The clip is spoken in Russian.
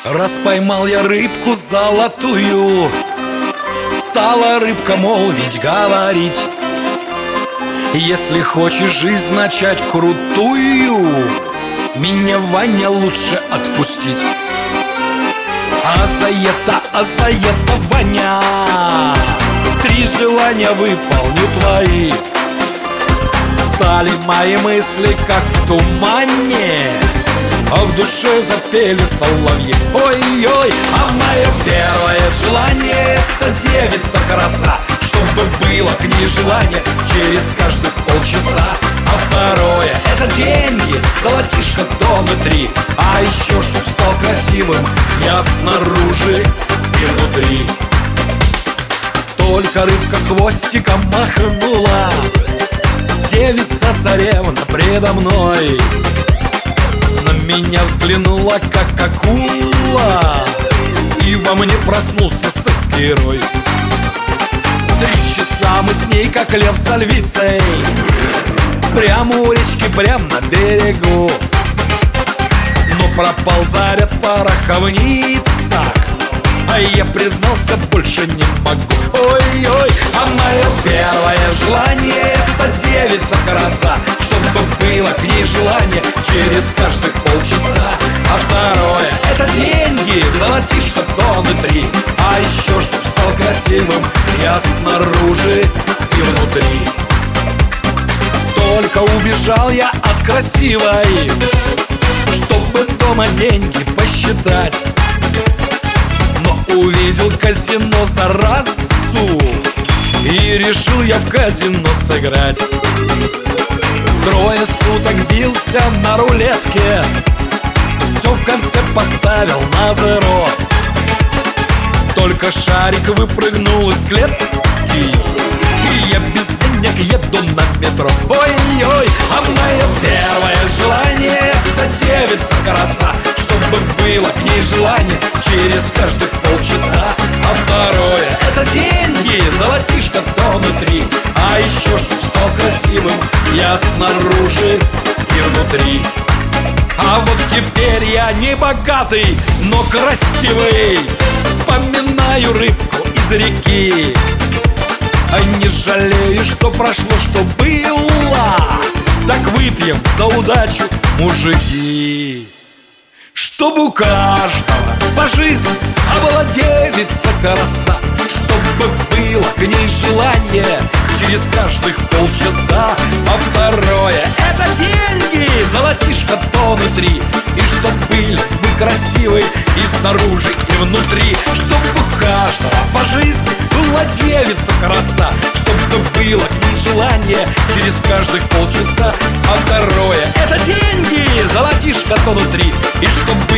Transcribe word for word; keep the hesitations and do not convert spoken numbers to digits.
Раз поймал я рыбку золотую, стала рыбка молвить, говорить: если хочешь жизнь начать крутую, меня, Ваня, лучше отпустить. А за это, а за это, Ваня, три желания выполню твои. Стали мои мысли как в тумане, а в душе запели соловьи. Ой-ой, а мое первое желание — это девица краса, чтобы было к ней желание через каждых полчаса. А второе — это деньги, золотишко дома три. А еще чтоб стал красивым я снаружи и внутри. Только рыбка хвостиком махнула, девица-царевна предо мной на меня взглянула, как акула, и во мне проснулся секс-герой. Три часа мы с ней, как лев со львицей, прямо у речки, прям на берегу. Но пропал заряд в пороховницах, а я признался, больше не могу. Ой-ой, а мое первое желание — это девица краса, чтобы было к ней желание через каждых полчаса. А второе — это деньги, золотишко тонны три. А еще чтоб стал красивым я снаружи и внутри. Только убежал я от красивой, чтобы дома деньги посчитать. Но увидел казино заразу, и решил я в казино сыграть. Трое суток бился на рулетке, все в конце поставил на зеро. Только шарик выпрыгнул из клетки, и я без денег еду на метро. Ой-ой, а мое первое желание — это девица краса, чтобы было к ней желание через каждых полчаса. А второе — это деньги, золотишко тонны три. А еще чтоб стал красивым я снаружи и внутри. А вот теперь я не богатый, но красивый, вспоминаю рыбку из реки. А не жалею, что прошло, что было. Так выпьем за удачу, мужики. Чтобы у каждого по жизни а была девица краса, чтобы было к ней желание через каждых полчаса. А второе — это деньги, золотишко тонны три. И чтоб были мы красивы и снаружи, и внутри. Чтобы у каждого по жизни была девица краса, чтобы было к ней желание через каждых полчаса. А второе — это деньги, золотишко тонны три. И чтоб